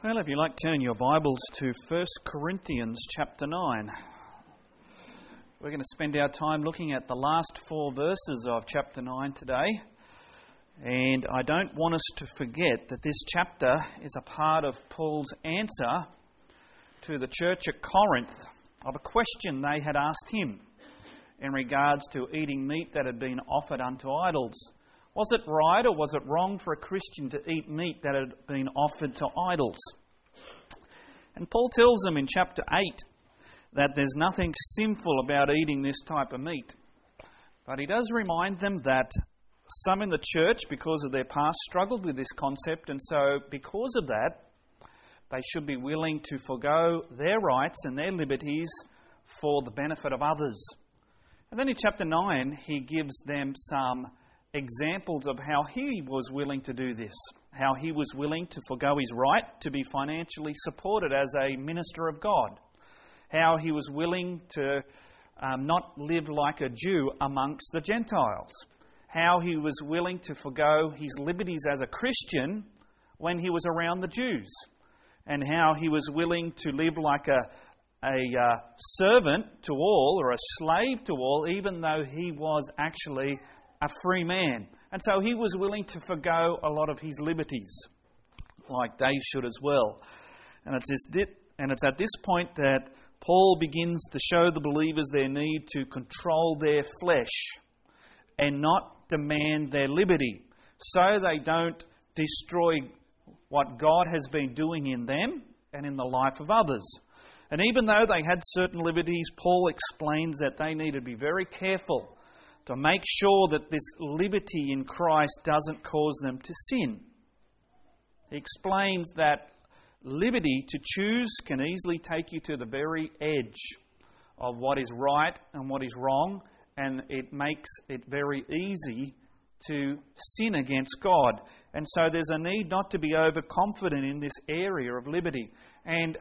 Well, if you like, turn your Bibles to 1 Corinthians chapter 9. We're going to spend our time looking at the last 4 verses of chapter 9 today. And I don't want us to forget that this chapter is a part of Paul's answer to the church at Corinth of a question they had asked him in regards to eating meat that had been offered unto idols. Was it right or was it wrong for a Christian to eat meat that had been offered to idols? And Paul tells them in chapter 8 that there's nothing sinful about eating this type of meat. But he does remind them that some in the church, because of their past, struggled with this concept, and so because of that, they should be willing to forgo their rights and their liberties for the benefit of others. And then in chapter 9, he gives them some examples of how he was willing to do this, how he was willing to forgo his right to be financially supported as a minister of God, how he was willing to not live like a Jew amongst the Gentiles, how he was willing to forgo his liberties as a Christian when he was around the Jews, and how he was willing to live like a servant to all or a slave to all, even though he was actually a free man. And so he was willing to forgo a lot of his liberties, like they should as well. And it's at this point that Paul begins to show the believers their need to control their flesh and not demand their liberty, so they don't destroy what God has been doing in them and in the life of others. And even though they had certain liberties, Paul explains that they need to be very careful to make sure that this liberty in Christ doesn't cause them to sin. He explains that liberty to choose can easily take you to the very edge of what is right and what is wrong, and it makes it very easy to sin against God. And so there's a need not to be overconfident in this area of liberty. And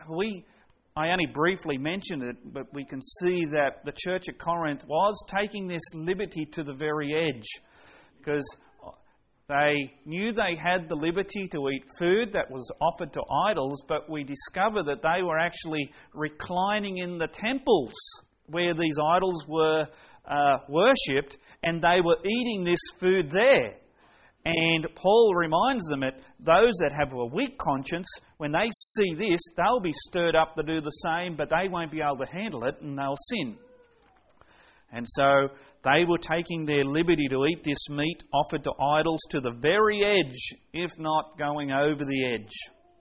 I only briefly mentioned it, but we can see that the church at Corinth was taking this liberty to the very edge, because they knew they had the liberty to eat food that was offered to idols, but we discover that they were actually reclining in the temples where these idols were worshipped, and they were eating this food there. And Paul reminds them that those that have a weak conscience, when they see this, they'll be stirred up to do the same, but they won't be able to handle it and they'll sin. And so they were taking their liberty to eat this meat offered to idols to the very edge, if not going over the edge.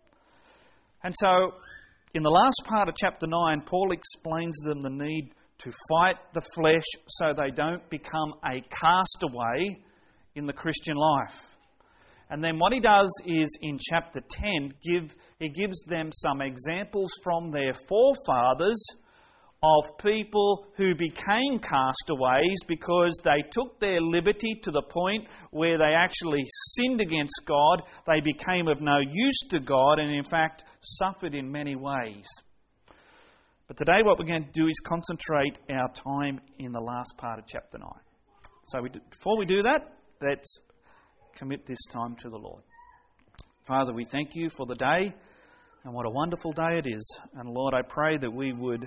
And so in the last part of chapter 9, Paul explains to them the need to fight the flesh so they don't become a castaway in the Christian life. And then what he does is in chapter 10, he gives them some examples from their forefathers of people who became castaways because they took their liberty to the point where they actually sinned against God. They became of no use to God and in fact suffered in many ways. But today what we're going to do is concentrate our time in the last part of chapter 9. So before we do that, let's commit this time to the Lord. Father, we thank you for the day, and what a wonderful day it is. And Lord, I pray that we would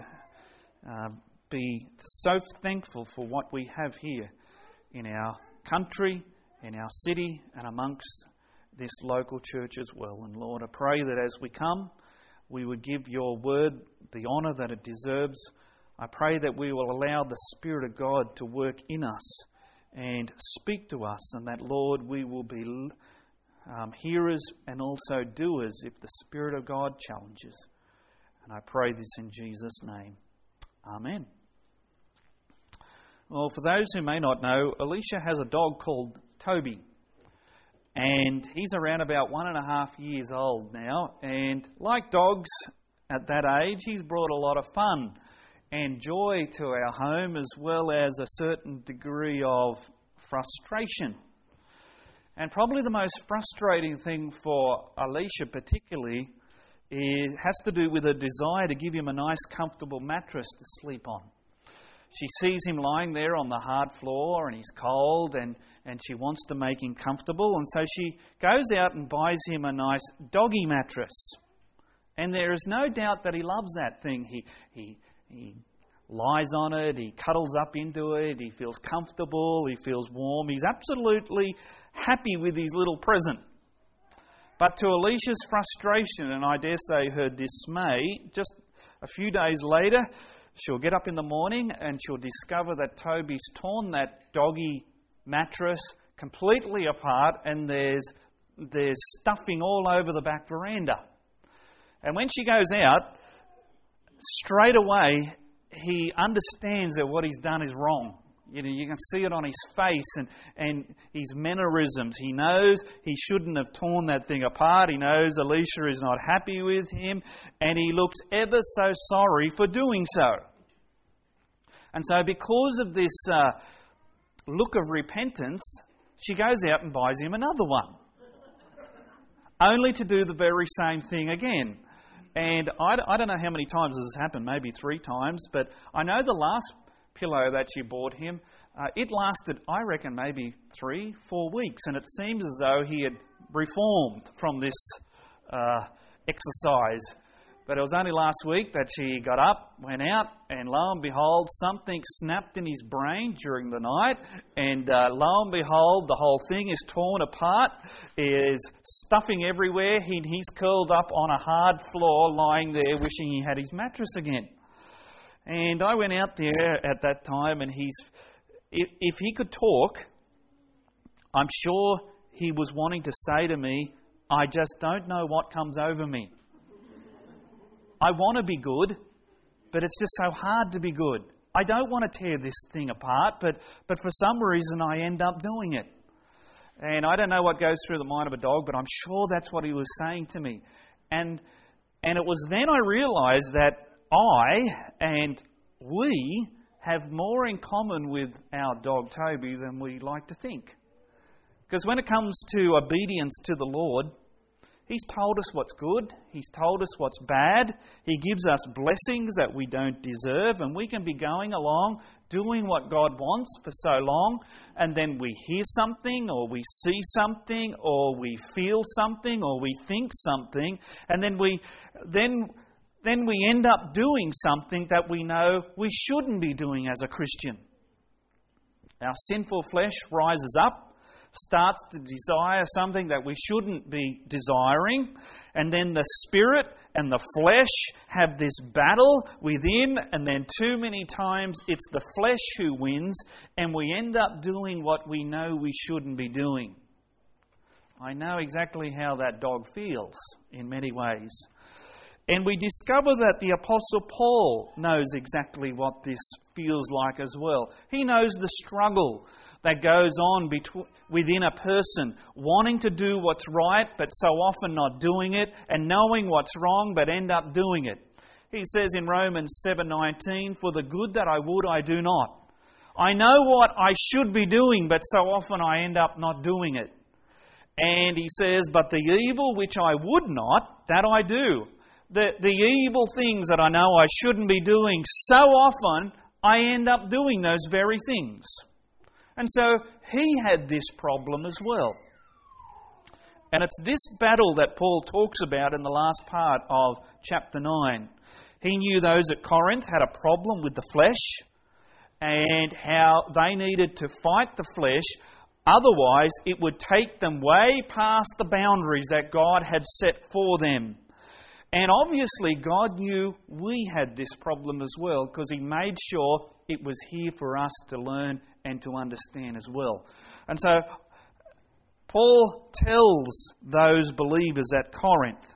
be so thankful for what we have here in our country, in our city, and amongst this local church as well. And Lord, I pray that as we come, we would give your word the honour that it deserves. I pray that we will allow the Spirit of God to work in us and speak to us, and that, Lord, we will be hearers and also doers if the Spirit of God challenges. And I pray this in Jesus' name. Amen. Well, for those who may not know, Alicia has a dog called Toby. And he's around about 1.5 years old now. And like dogs at that age, he's brought a lot of fun and joy to our home, as well as a certain degree of frustration. And probably the most frustrating thing for Alicia particularly has to do with a desire to give him a nice comfortable mattress to sleep on. She sees him lying there on the hard floor and he's cold and she wants to make him comfortable, and so she goes out and buys him a nice doggy mattress. And there is no doubt that he loves that thing. He lies on it, he cuddles up into it, he feels comfortable, he feels warm. He's absolutely happy with his little present. But to Alicia's frustration, and I dare say her dismay, just a few days later, she'll get up in the morning and she'll discover that Toby's torn that doggy mattress completely apart, and there's stuffing all over the back veranda. And when she goes out, straight away he understands that what he's done is wrong. You can see it on his face and his mannerisms. He knows he shouldn't have torn that thing apart. He knows Alicia is not happy with him, and he looks ever so sorry for doing so. And so because of this look of repentance, she goes out and buys him another one, only to do the very same thing again. And I don't know how many times this has happened, maybe 3 times, but I know the last pillow that she bought him, it lasted, I reckon, maybe 3-4 weeks, and it seems as though he had reformed from this exercise. But it was only last week that she got up, went out, and lo and behold, something snapped in his brain during the night, and lo and behold, the whole thing is torn apart, is stuffing everywhere. He's curled up on a hard floor, lying there, wishing he had his mattress again. And I went out there at that time, and if he could talk, I'm sure he was wanting to say to me, "I just don't know what comes over me. I want to be good, but it's just so hard to be good. I don't want to tear this thing apart, but for some reason I end up doing it." And I don't know what goes through the mind of a dog, but I'm sure that's what he was saying to me. And it was then I realised that I and we have more in common with our dog Toby than we like to think. Because when it comes to obedience to the Lord, He's told us what's good. He's told us what's bad. He gives us blessings that we don't deserve, and we can be going along doing what God wants for so long, and then we hear something, or we see something, or we feel something, or we think something, and then we end up doing something that we know we shouldn't be doing as a Christian. Our sinful flesh rises up, starts to desire something that we shouldn't be desiring, and then the spirit and the flesh have this battle within, and then too many times it's the flesh who wins, and we end up doing what we know we shouldn't be doing. I know exactly how that dog feels in many ways. And we discover that the Apostle Paul knows exactly what this feels like as well. He knows the struggle that goes on within a person, wanting to do what's right, but so often not doing it, and knowing what's wrong, but end up doing it. He says in Romans 7:19, "For the good that I would, I do not. I know what I should be doing, but so often I end up not doing it." And he says, "But the evil which I would not, that I do." The evil things that I know I shouldn't be doing, so often I end up doing those very things. And so he had this problem as well. And it's this battle that Paul talks about in the last part of chapter 9. He knew those at Corinth had a problem with the flesh, and how they needed to fight the flesh, otherwise it would take them way past the boundaries that God had set for them. And obviously God knew we had this problem as well, because He made sure it was here for us to learn and to understand as well. And so Paul tells those believers at Corinth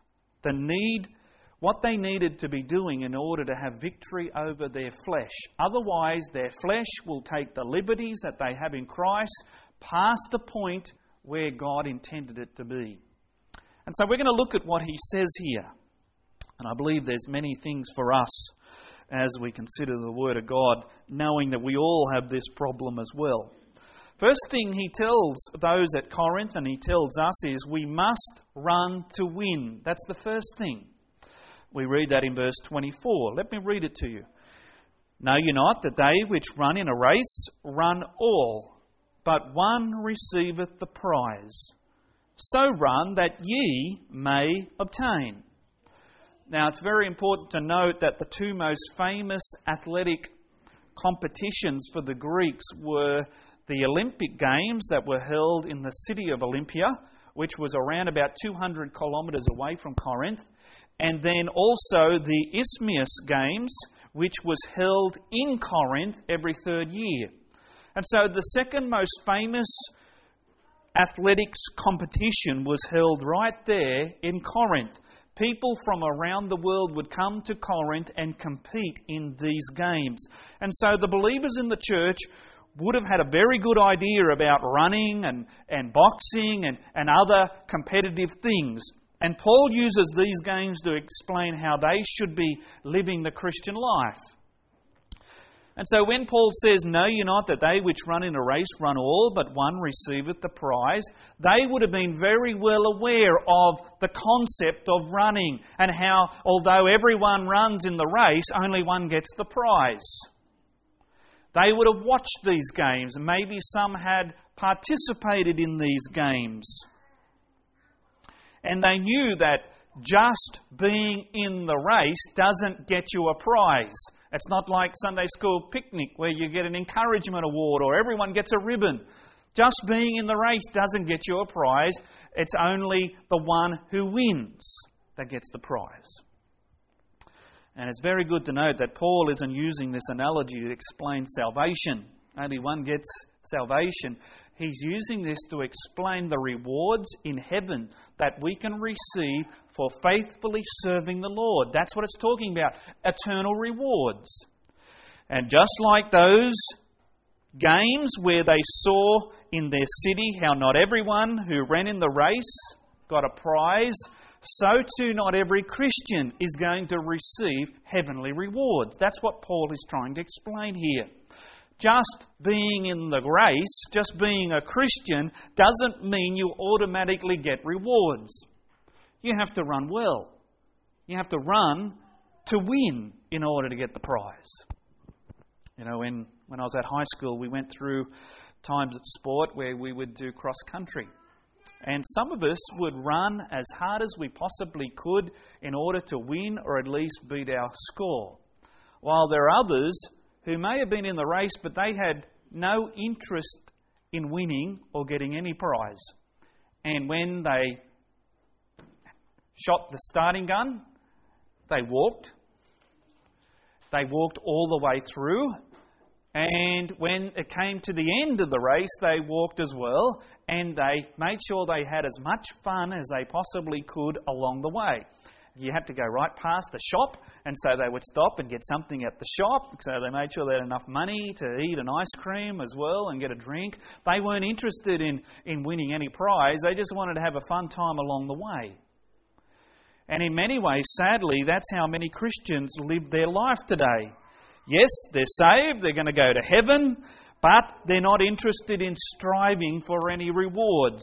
what they needed to be doing in order to have victory over their flesh. Otherwise, their flesh will take the liberties that they have in Christ past the point where God intended it to be. And so we're going to look at what he says here. And I believe there's many things for us as we consider the Word of God, knowing that we all have this problem as well. First thing he tells those at Corinth, and he tells us, is we must run to win. That's the first thing. We read that in verse 24. Let me read it to you. "Know you not that they which run in a race run all, but one receiveth the prize? So run that ye may obtain." Now, it's very important to note that the two most famous athletic competitions for the Greeks were the Olympic Games that were held in the city of Olympia, which was around about 200 kilometres away from Corinth, and then also the Isthmian Games, which was held in Corinth every third year. And so the second most famous athletics competition was held right there in Corinth. People from around the world would come to Corinth and compete in these games. And so the believers in the church would have had a very good idea about running and boxing and other competitive things. And Paul uses these games to explain how they should be living the Christian life. And so when Paul says, "Know ye not that they which run in a race run all, but one receiveth the prize," they would have been very well aware of the concept of running and how, although everyone runs in the race, only one gets the prize. They would have watched these games. Maybe some had participated in these games. And they knew that just being in the race doesn't get you a prize. It's not like Sunday school picnic where you get an encouragement award or everyone gets a ribbon. Just being in the race doesn't get you a prize. It's only the one who wins that gets the prize. And it's very good to note that Paul isn't using this analogy to explain salvation. Only one gets salvation. He's using this to explain the rewards in heaven that we can receive for faithfully serving the Lord. That's what it's talking about, eternal rewards. And just like those games where they saw in their city how not everyone who ran in the race got a prize, so too not every Christian is going to receive heavenly rewards. That's what Paul is trying to explain here. Just being in the race, just being a Christian, doesn't mean you automatically get rewards. You have to run well. You have to run to win in order to get the prize. You know, when I was at high school, we went through times at sport where we would do cross country. And some of us would run as hard as we possibly could in order to win or at least beat our score. While there are others who may have been in the race, but they had no interest in winning or getting any prize. And when they shot the starting gun, they walked. They walked all the way through. And when it came to the end of the race, they walked as well. And they made sure they had as much fun as they possibly could along the way. You had to go right past the shop, and so they would stop and get something at the shop. So they made sure they had enough money to eat an ice cream as well and get a drink. They weren't interested in winning any prize. They just wanted to have a fun time along the way. And in many ways, sadly, that's how many Christians live their life today. Yes, they're saved, they're going to go to heaven, but they're not interested in striving for any rewards.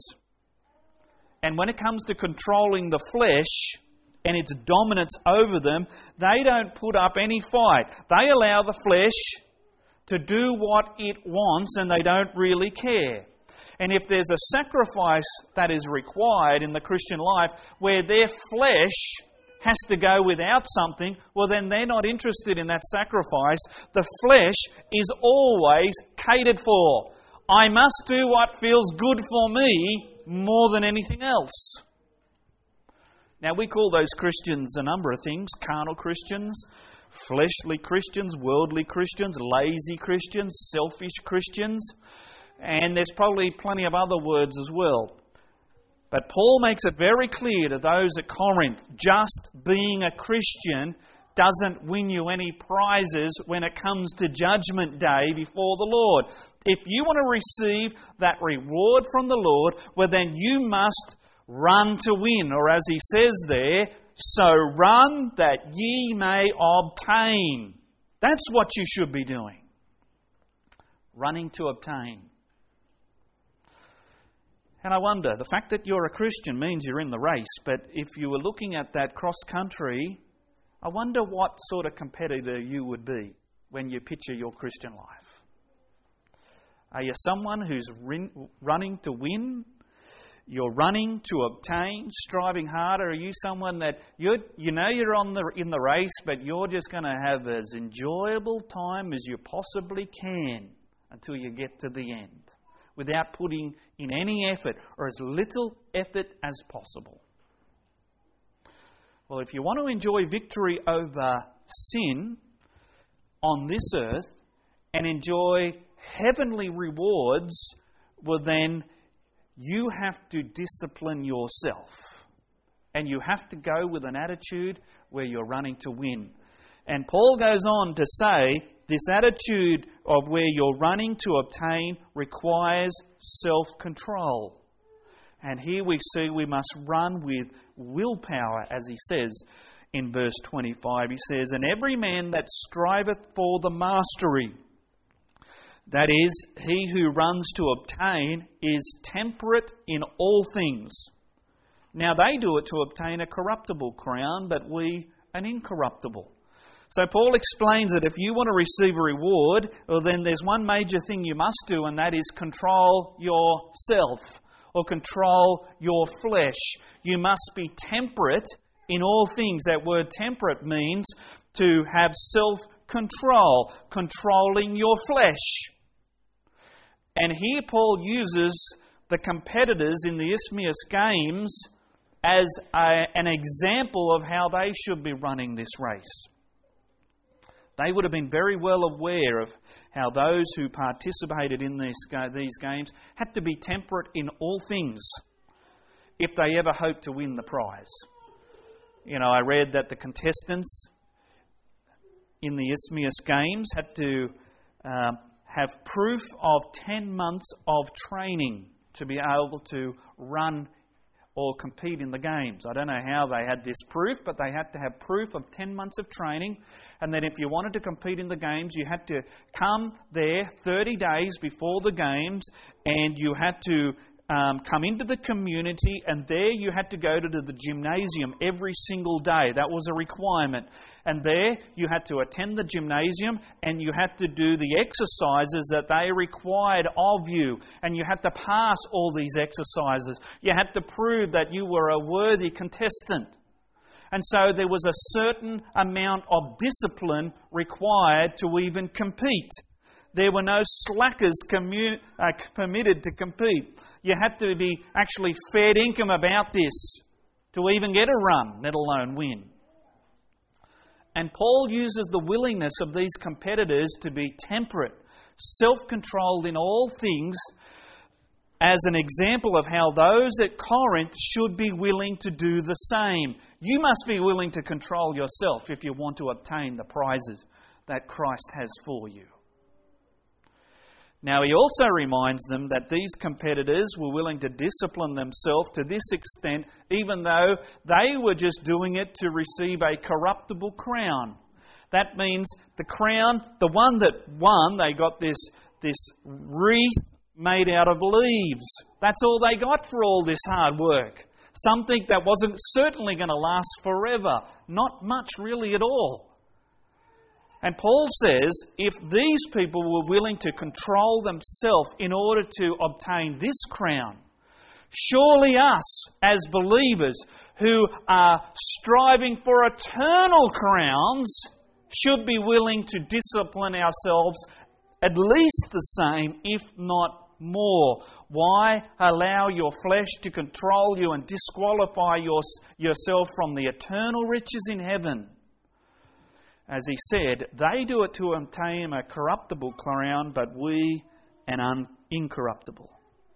And when it comes to controlling the flesh and its dominance over them, they don't put up any fight. They allow the flesh to do what it wants and they don't really care. And if there's a sacrifice that is required in the Christian life where their flesh has to go without something, well then they're not interested in that sacrifice. The flesh is always catered for. I must do what feels good for me more than anything else. Now, we call those Christians a number of things. Carnal Christians, fleshly Christians, worldly Christians, lazy Christians, selfish Christians. And there's probably plenty of other words as well. But Paul makes it very clear to those at Corinth, just being a Christian doesn't win you any prizes when it comes to Judgment Day before the Lord. If you want to receive that reward from the Lord, well then you must run to win, or as he says there, so run that ye may obtain. That's what you should be doing. Running to obtain. And I wonder, the fact that you're a Christian means you're in the race, but if you were looking at that cross country, I wonder what sort of competitor you would be when you picture your Christian life. Are you someone who's running to win? you're running to obtain, striving harder? Are you someone that you're in the race, but you're just going to have as enjoyable time as you possibly can until you get to the end, without putting in any effort or as little effort as possible? Well, if you want to enjoy victory over sin on this earth and enjoy heavenly rewards, well then you have to discipline yourself. And you have to go with an attitude where you're running to win. And Paul goes on to say this attitude of where you're running to obtain requires self-control. And here we see we must run with willpower, as he says in verse 25. He says, "And every man that striveth for the mastery," that is, he who runs to obtain, "is temperate in all things. Now they do it to obtain a corruptible crown, but we an incorruptible." So Paul explains that if you want to receive a reward, well then there's one major thing you must do, and that is control yourself or control your flesh. You must be temperate in all things. That word temperate means to have self-control, controlling your flesh. And here Paul uses the competitors in the Isthmian Games as an example of how they should be running this race. They would have been very well aware of how those who participated in these games had to be temperate in all things if they ever hoped to win the prize. I read that the contestants in the Isthmian Games had to have proof of 10 months of training to be able to run or compete in the games. I don't know how they had this proof, but they had to have proof of 10 months of training. And then if you wanted to compete in the games, you had to come there 30 days before the games, and you had to come into the community, and there you had to go to the gymnasium every single day. That was a requirement. And there you had to attend the gymnasium, and you had to do the exercises that they required of you. And you had to pass all these exercises. You had to prove that you were a worthy contestant. And so there was a certain amount of discipline required to even compete. There were no slackers permitted to compete. You had to be actually fair income about this to even get a run, let alone win. And Paul uses the willingness of these competitors to be temperate, self-controlled in all things, as an example of how those at Corinth should be willing to do the same. You must be willing to control yourself if you want to obtain the prizes that Christ has for you. Now, he also reminds them that these competitors were willing to discipline themselves to this extent, even though they were just doing it to receive a corruptible crown. That means the crown, the one that won, they got this wreath made out of leaves. That's all they got for all this hard work. Something that wasn't certainly going to last forever. Not much really at all. And Paul says, if these people were willing to control themselves in order to obtain this crown, surely us as believers who are striving for eternal crowns should be willing to discipline ourselves at least the same, if not more. Why allow your flesh to control you and disqualify yourself from the eternal riches in heaven? As he said, they do it to obtain a corruptible crown, but we an incorruptible.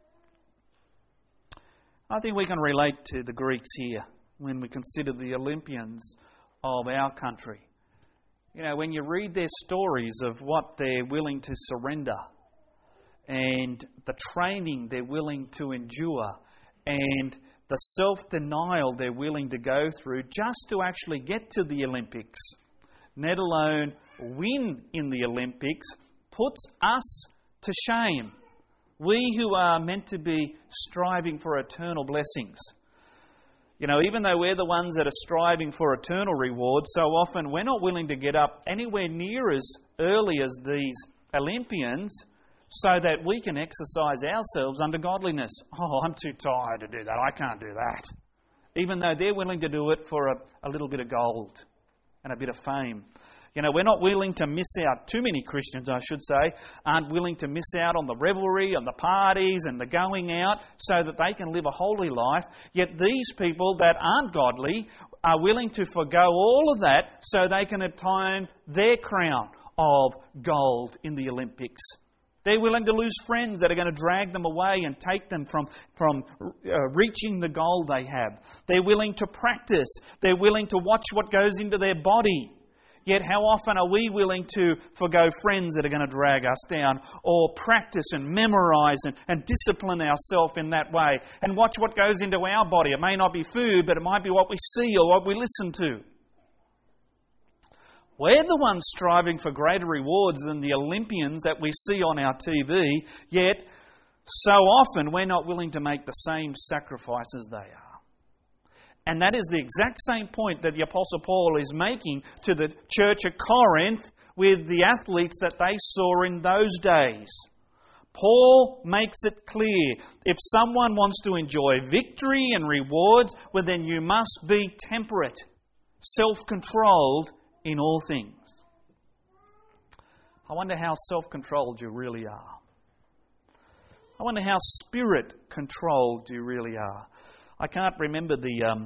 I think we can relate to the Greeks here when we consider the Olympians of our country. When you read their stories of what they're willing to surrender and the training they're willing to endure and the self-denial they're willing to go through just to actually get to the Olympics, let alone win in the Olympics, puts us to shame. We who are meant to be striving for eternal blessings. Even though we're the ones that are striving for eternal rewards, so often we're not willing to get up anywhere near as early as these Olympians so that we can exercise ourselves under godliness. Oh, I'm too tired to do that. I can't do that. Even though they're willing to do it for a little bit of gold and a bit of fame. You know, we're not willing to miss out. Too many Christians, I should say, aren't willing to miss out on the revelry and the parties and the going out so that they can live a holy life. Yet these people that aren't godly are willing to forgo all of that so they can obtain their crown of gold in the Olympics. They're willing to lose friends that are going to drag them away and take them from reaching the goal they have. They're willing to practice. They're willing to watch what goes into their body. Yet how often are we willing to forgo friends that are going to drag us down, or practice and memorise and discipline ourselves in that way and watch what goes into our body? It may not be food, but it might be what we see or what we listen to. We're the ones striving for greater rewards than the Olympians that we see on our TV, yet so often we're not willing to make the same sacrifices they are. And that is the exact same point that the Apostle Paul is making to the church at Corinth with the athletes that they saw in those days. Paul makes it clear, if someone wants to enjoy victory and rewards, well then you must be temperate, self-controlled in all things. I wonder how self-controlled you really are. I wonder how spirit-controlled you really are. I can't remember the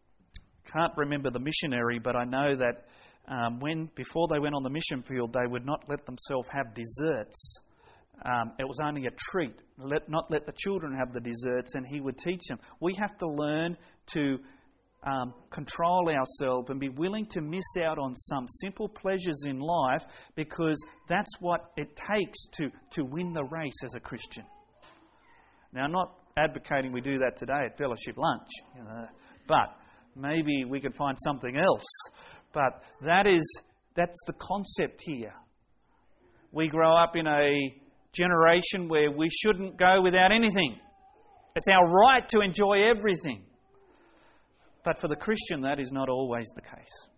missionary, but I know that before they went on the mission field, they would not let themselves have desserts. It was only a treat. Not let the children have the desserts, and he would teach them. We have to learn to control ourselves and be willing to miss out on some simple pleasures in life, because that's what it takes to win the race as a Christian. Now, I'm not advocating we do that today at fellowship lunch, but maybe we could find something else. But that's the concept here. We grow up in a generation where we shouldn't go without anything. It's our right to enjoy everything. But for the Christian, that is not always the case.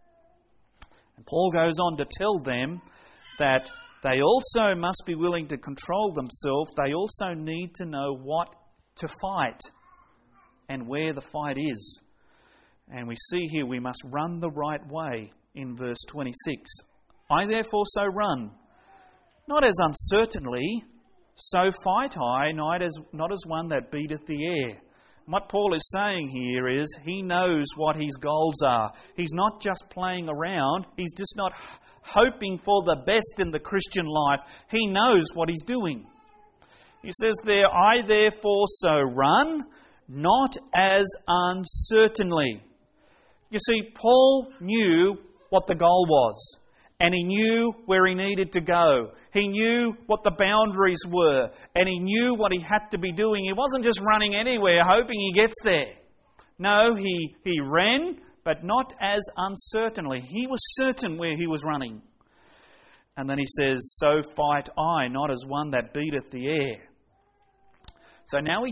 And Paul goes on to tell them that they also must be willing to control themselves. They also need to know what to fight and where the fight is. And we see here we must run the right way in verse 26. I therefore so run, not as uncertainly, so fight I, not as one that beateth the air. What Paul is saying here is he knows what his goals are. He's not just playing around. He's just not hoping for the best in the Christian life. He knows what he's doing. He says there, I therefore so run, not as uncertainly. You see, Paul knew what the goal was, and he knew where he needed to go. He knew what the boundaries were, and he knew what he had to be doing. He wasn't just running anywhere hoping he gets there. No, he ran, but not as uncertainly. He was certain where he was running. And then he says, so fight I, not as one that beateth the air. So now he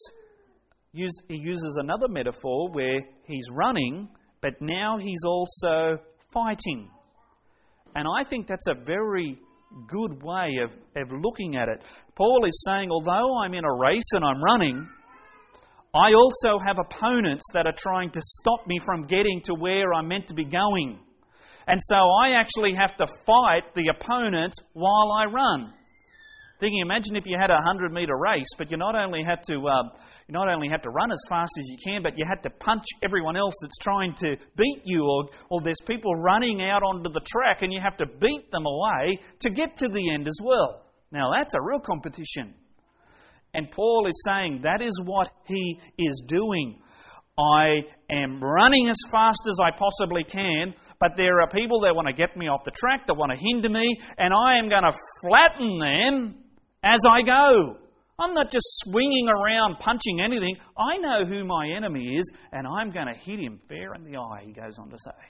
uses another metaphor where he's running, but now he's also fighting. And I think that's a very good way of looking at it. Paul is saying, although I'm in a race and I'm running, I also have opponents that are trying to stop me from getting to where I'm meant to be going. And so I actually have to fight the opponents while I run. Thinking, imagine if you had a 100-metre race, but you not only had to run as fast as you can, but you had to punch everyone else that's trying to beat you, or there's people running out onto the track and you have to beat them away to get to the end as well. Now that's a real competition. And Paul is saying that is what he is doing. I am running as fast as I possibly can, but there are people that want to get me off the track, that want to hinder me, and I am going to flatten them as I go. I'm not just swinging around punching anything. I know who my enemy is, and I'm going to hit him fair in the eye, he goes on to say.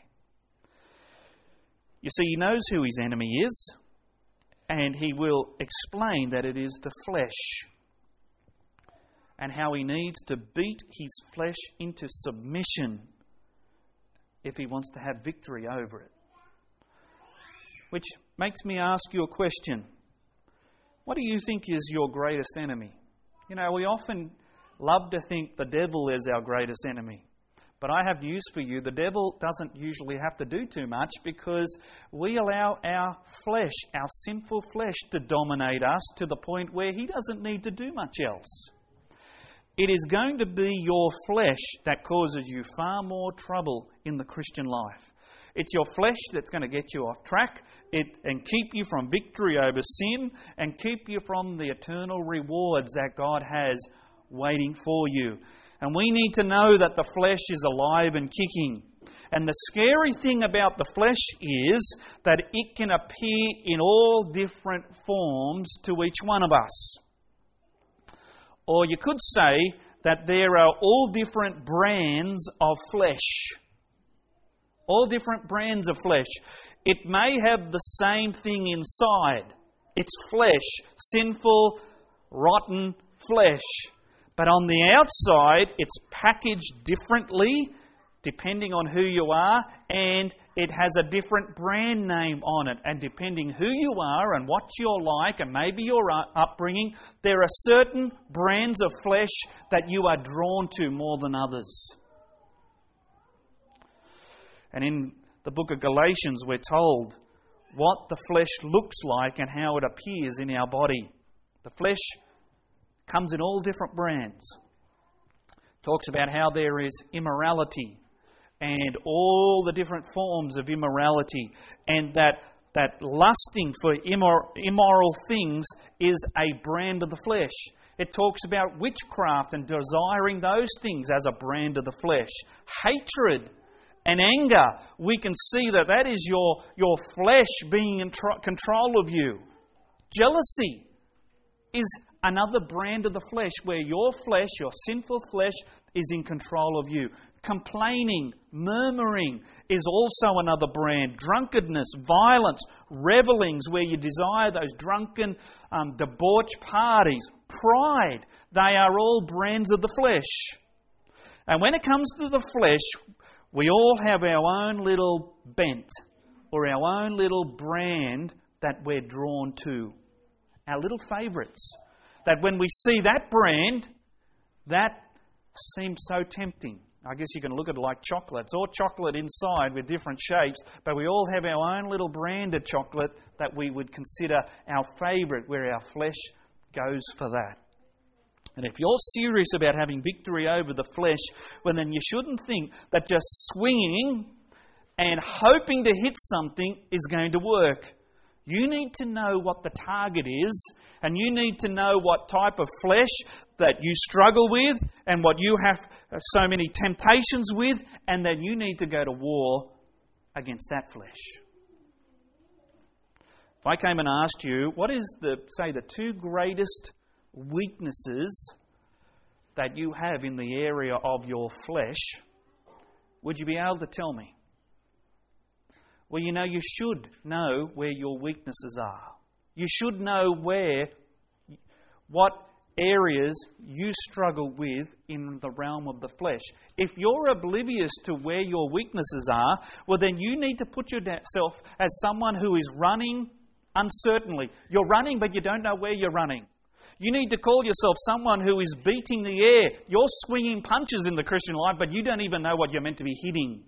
You see, he knows who his enemy is, and he will explain that it is the flesh, and how he needs to beat his flesh into submission if he wants to have victory over it. Which makes me ask you a question. What do you think is your greatest enemy? You know, we often love to think the devil is our greatest enemy. But I have news for you. The devil doesn't usually have to do too much because we allow our flesh, our sinful flesh, to dominate us to the point where he doesn't need to do much else. It is going to be your flesh that causes you far more trouble in the Christian life. It's your flesh that's going to get you off track and keep you from victory over sin and keep you from the eternal rewards that God has waiting for you. And we need to know that the flesh is alive and kicking. And the scary thing about the flesh is that it can appear in all different forms to each one of us. Or you could say that there are all different brands of flesh. All different brands of flesh. It may have the same thing inside. It's flesh, sinful, rotten flesh. But on the outside, it's packaged differently depending on who you are, and it has a different brand name on it. And depending who you are and what you're like and maybe your upbringing, there are certain brands of flesh that you are drawn to more than others. And in the book of Galatians, we're told what the flesh looks like and how it appears in our body. The flesh comes in all different brands. Talks about how there is immorality and all the different forms of immorality, and that lusting for immoral things is a brand of the flesh. It talks about witchcraft and desiring those things as a brand of the flesh. Hatred and anger, we can see that is your flesh being in control of you. Jealousy is another brand of the flesh where your flesh, your sinful flesh, is in control of you. Complaining, murmuring is also another brand. Drunkenness, violence, revelings where you desire those drunken, debauched parties. Pride, they are all brands of the flesh. And when it comes to the flesh, we all have our own little bent or our own little brand that we're drawn to. Our little favourites. That when we see that brand, that seems so tempting. I guess you can look at it like chocolate. It's all chocolate inside with different shapes, but we all have our own little brand of chocolate that we would consider our favourite, where our flesh goes for that. And if you're serious about having victory over the flesh, well then you shouldn't think that just swinging and hoping to hit something is going to work. You need to know what the target is, and you need to know what type of flesh that you struggle with and what you have so many temptations with, and then you need to go to war against that flesh. If I came and asked you, what is the two greatest weaknesses that you have in the area of your flesh, would you be able to tell me? Well, you should know where your weaknesses are. You should know what areas you struggle with in the realm of the flesh. If you're oblivious to where your weaknesses are, well then you need to put yourself as someone who is running uncertainly. You're running, but you don't know where you're running. You need to call yourself someone who is beating the air. You're swinging punches in the Christian life, but you don't even know what you're meant to be hitting.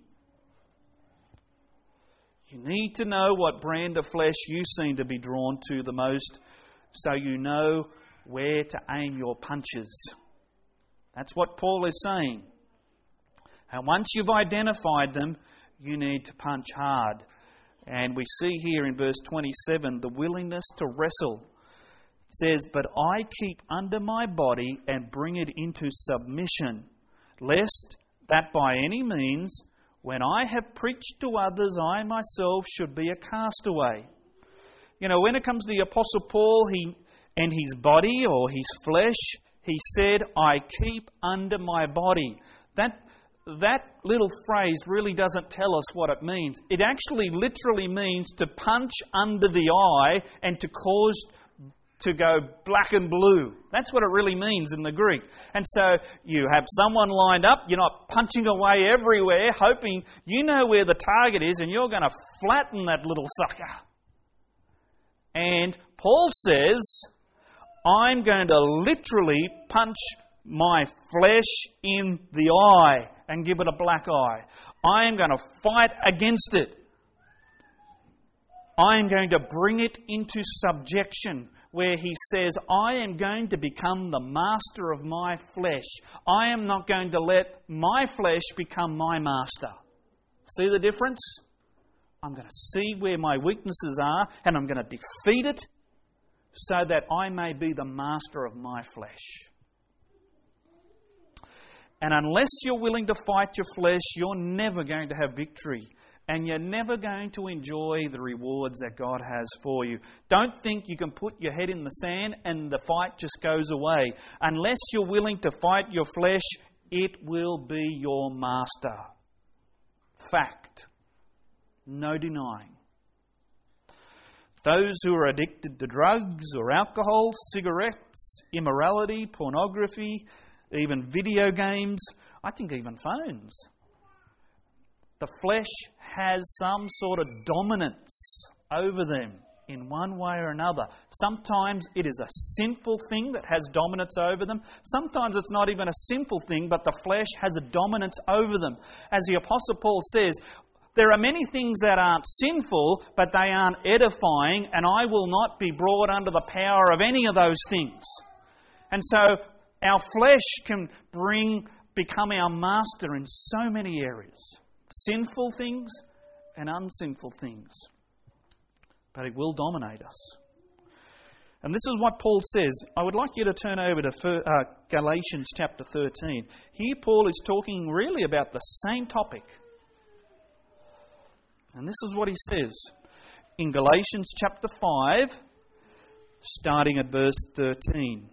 You need to know what brand of flesh you seem to be drawn to the most, so you know where to aim your punches. That's what Paul is saying. And once you've identified them, you need to punch hard. And we see here in verse 27 the willingness to wrestle. It says, "But I keep under my body and bring it into submission, lest that by any means, when I have preached to others, I myself should be a castaway." When it comes to the Apostle Paul and his body or his flesh, he said, "I keep under my body." That little phrase really doesn't tell us what it means. It actually literally means to punch under the eye and to cause to go black and blue. That's what it really means in the Greek. And so you have someone lined up, you're not punching away everywhere, hoping you know where the target is and you're going to flatten that little sucker. And Paul says I'm going to literally punch my flesh in the eye and give it a black eye. I am going to fight against it. I am going to bring it into subjection, where he says, I am going to become the master of my flesh. I am not going to let my flesh become my master. See the difference? I'm going to see where my weaknesses are, and I'm going to defeat it so that I may be the master of my flesh. And unless you're willing to fight your flesh, you're never going to have victory. And you're never going to enjoy the rewards that God has for you. Don't think you can put your head in the sand and the fight just goes away. Unless you're willing to fight your flesh, it will be your master. Fact. No denying. Those who are addicted to drugs or alcohol, cigarettes, immorality, pornography, even video games, I think even phones. The flesh has some sort of dominance over them in one way or another. Sometimes it is a sinful thing that has dominance over them. Sometimes it's not even a sinful thing, but the flesh has a dominance over them. As the Apostle Paul says, there are many things that aren't sinful, but they aren't edifying, and I will not be brought under the power of any of those things. And so our flesh can become our master in so many areas. Sinful things and unsinful things. But it will dominate us. And this is what Paul says. I would like you to turn over to Galatians chapter 13. Here Paul is talking really about the same topic. And this is what he says in Galatians chapter 5, starting at verse 13.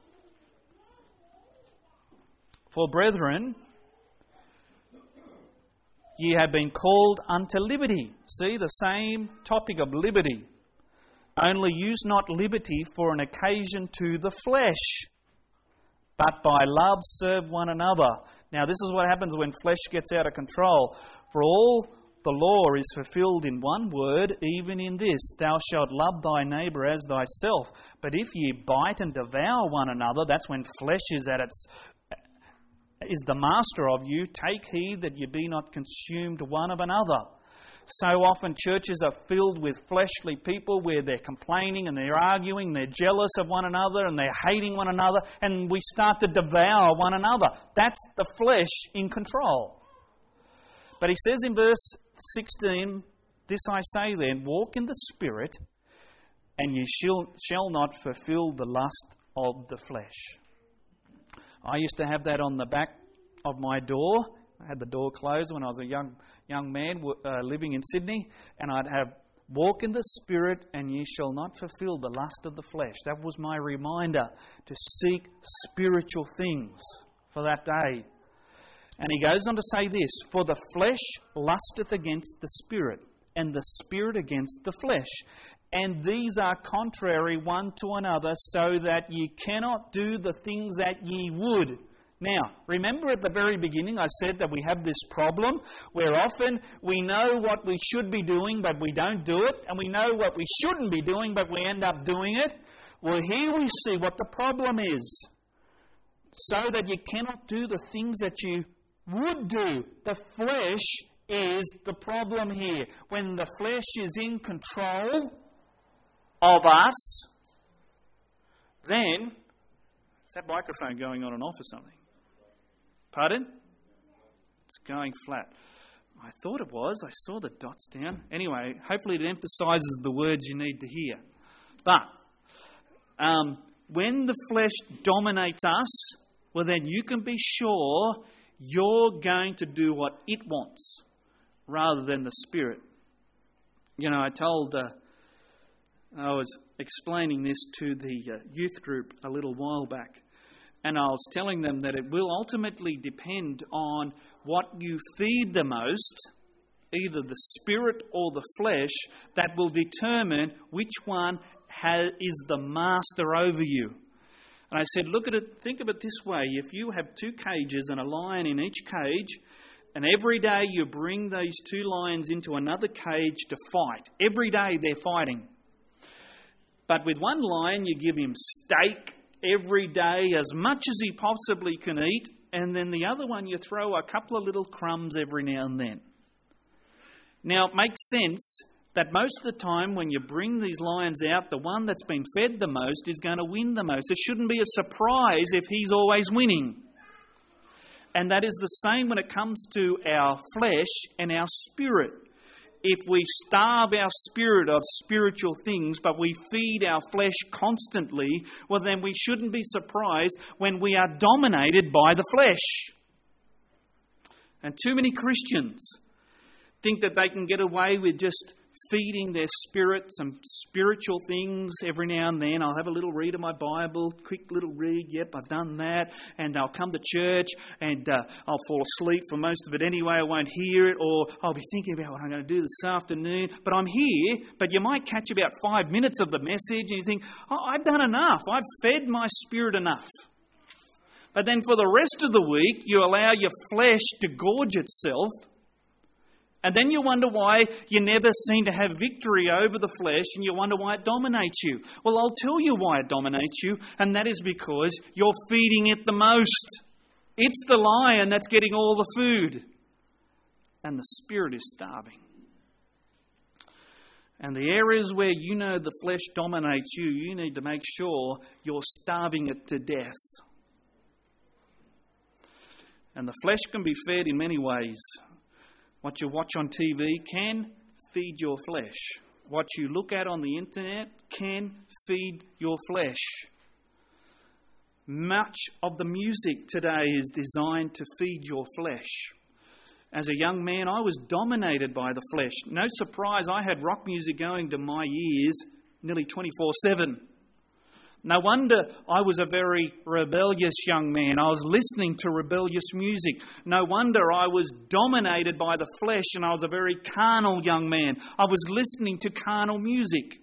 For brethren, ye have been called unto liberty. See, the same topic of liberty. Only use not liberty for an occasion to the flesh, but by love serve one another. Now this is what happens when flesh gets out of control. For all the law is fulfilled in one word, even in this, thou shalt love thy neighbour as thyself. But if ye bite and devour one another, that's when flesh is the master of you. Take heed that ye be not consumed one of another. So often churches are filled with fleshly people where they're complaining and they're arguing, they're jealous of one another and they're hating one another, and we start to devour one another. That's the flesh in control. But he says in verse 16, this I say then, walk in the Spirit, and ye shall not fulfill the lust of the flesh. I used to have that on the back of my door. I had the door closed when I was a young man living in Sydney, and I'd have, walk in the Spirit, and ye shall not fulfill the lust of the flesh. That was my reminder to seek spiritual things for that day. And he goes on to say this, for the flesh lusteth against the Spirit, and the Spirit against the flesh. And these are contrary one to another, so that ye cannot do the things that ye would. Now, remember at the very beginning I said that we have this problem where often we know what we should be doing, but we don't do it, and we know what we shouldn't be doing, but we end up doing it. Well, here we see what the problem is. So that you cannot do the things that you would do. The flesh is the problem here. When the flesh is in control of us, then is that microphone going on and off or something? Pardon? It's going flat. I thought it was. I saw the dots down. Anyway, hopefully it emphasises the words you need to hear. But when the flesh dominates us, well then you can be sure you're going to do what it wants rather than the Spirit. You know, I was explaining this to the youth group a little while back, and I was telling them that it will ultimately depend on what you feed the most, either the Spirit or the flesh, that will determine which one is the master over you. And I said, look at it, think of it this way. If you have 2 cages and a lion in each cage, and every day you bring those 2 lions into another cage to fight. Every day they're fighting. But with one lion, you give him steak every day, as much as he possibly can eat, and then the other one you throw a couple of little crumbs every now and then. Now, it makes sense that most of the time when you bring these lions out, the one that's been fed the most is going to win the most. It shouldn't be a surprise if he's always winning. And that is the same when it comes to our flesh and our spirit. If we starve our spirit of spiritual things, but we feed our flesh constantly, well, then we shouldn't be surprised when we are dominated by the flesh. And too many Christians think that they can get away with just feeding their spirit some spiritual things every now and then. I'll have a little read of my Bible, quick little read, yep, I've done that, and I'll come to church and I'll fall asleep for most of it anyway, I won't hear it, or I'll be thinking about what I'm going to do this afternoon, but I'm here, but you might catch about 5 minutes of the message and you think, oh, I've done enough, I've fed my spirit enough. But then for the rest of the week, you allow your flesh to gorge itself. And then you wonder why you never seem to have victory over the flesh, and you wonder why it dominates you. Well, I'll tell you why it dominates you, and that is because you're feeding it the most. It's the lion that's getting all the food, and the spirit is starving. And the areas where you know the flesh dominates you, you need to make sure you're starving it to death. And the flesh can be fed in many ways. What you watch on TV can feed your flesh. What you look at on the internet can feed your flesh. Much of the music today is designed to feed your flesh. As a young man, I was dominated by the flesh. No surprise, I had rock music going to my ears nearly 24/7. No wonder I was a very rebellious young man. I was listening to rebellious music. No wonder I was dominated by the flesh and I was a very carnal young man. I was listening to carnal music.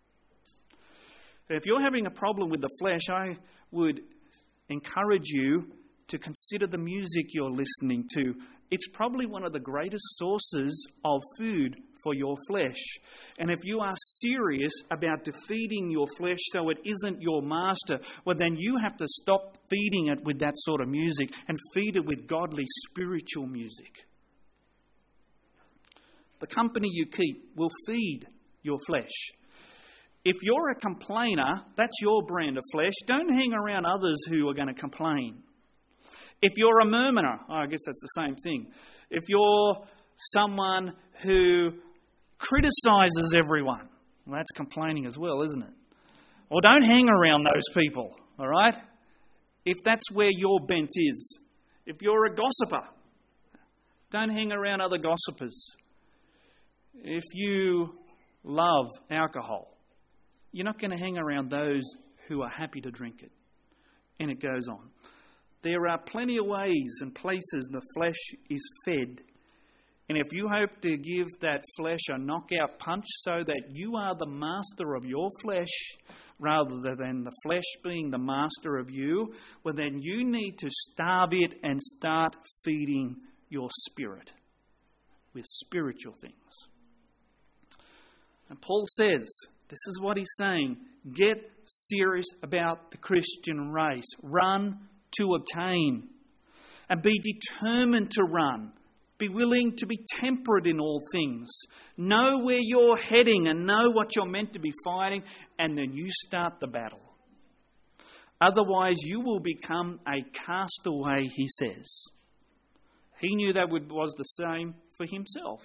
If you're having a problem with the flesh, I would encourage you to consider the music you're listening to. It's probably one of the greatest sources of food for your flesh. And if you are serious about defeating your flesh so it isn't your master, well, then you have to stop feeding it with that sort of music and feed it with godly spiritual music. The company you keep will feed your flesh. If you're a complainer, that's your brand of flesh. Don't hang around others who are going to complain. If you're a murmurer, I guess that's the same thing. If you're someone who criticizes everyone, well, that's complaining as well, isn't it? Or don't hang around those people, all right? If that's where your bent is. If you're a gossiper, don't hang around other gossipers. If you love alcohol, you're not going to hang around those who are happy to drink it. And it goes on. There are plenty of ways and places the flesh is fed. And if you hope to give that flesh a knockout punch so that you are the master of your flesh rather than the flesh being the master of you, well, then you need to starve it and start feeding your spirit with spiritual things. And Paul says, this is what he's saying, get serious about the Christian race. Run to obtain. And be determined to run. Be willing to be temperate in all things. Know where you're heading and know what you're meant to be fighting, and then you start the battle. Otherwise, you will become a castaway, he says. He knew that was the same for himself.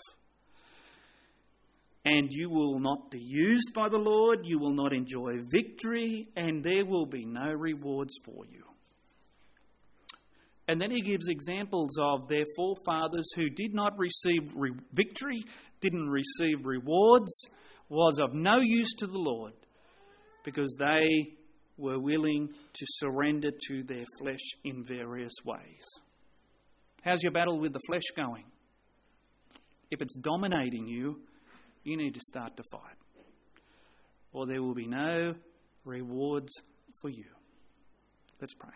And you will not be used by the Lord, you will not enjoy victory, and there will be no rewards for you. And then he gives examples of their forefathers who did not receive victory, didn't receive rewards, was of no use to the Lord because they were willing to surrender to their flesh in various ways. How's your battle with the flesh going? If it's dominating you, you need to start to fight, or there will be no rewards for you. Let's pray.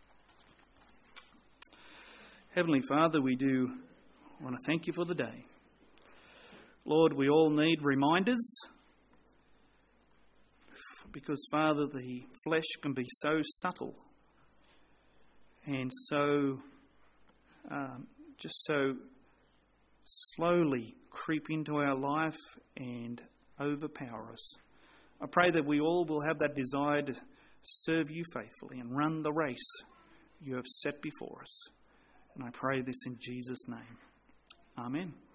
Heavenly Father, we do want to thank you for the day. Lord, we all need reminders. Because, Father, the flesh can be so subtle and so just so slowly creep into our life and overpower us. I pray that we all will have that desire to serve you faithfully and run the race you have set before us. And I pray this in Jesus' name. Amen.